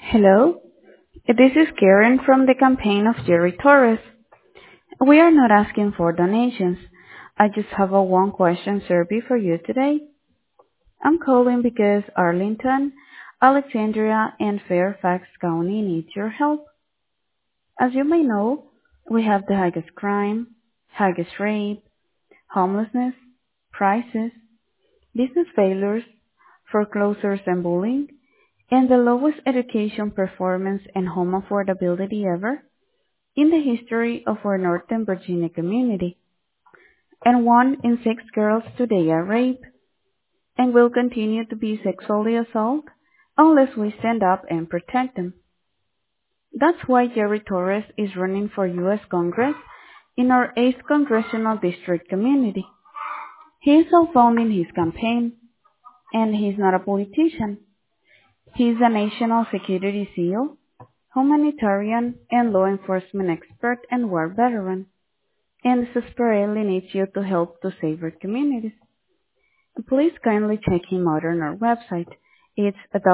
Hello, this is Karen from the campaign of Jerry Torres. We are not asking for donations. I just have a one question survey for you today. I'm calling because Arlington, Alexandria, and Fairfax County need your help. As you may know, we have the highest crime, highest rape, homelessness, prices, business failures, foreclosures and bullying, and the lowest education performance and home affordability ever in the history of our Northern Virginia community. And 1 in 6 girls today are raped and will continue to be sexually assaulted unless we stand up and protect them. That's why Jerry Torres is running for U.S. Congress in our 8th Congressional District community. He is self-funding his campaign, and he's not a politician. He's a national security SEAL, humanitarian and law enforcement expert and war veteran, and desperately needs you to help to save our communities. Please kindly check him out on our website. It's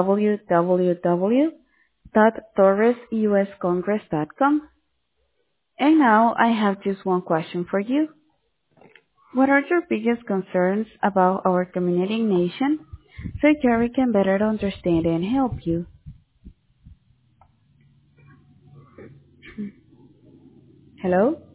www.torresuscongress.com. And now I have just one question for you. What are your biggest concerns about our community nation so Jerry can better understand and help you? Hello?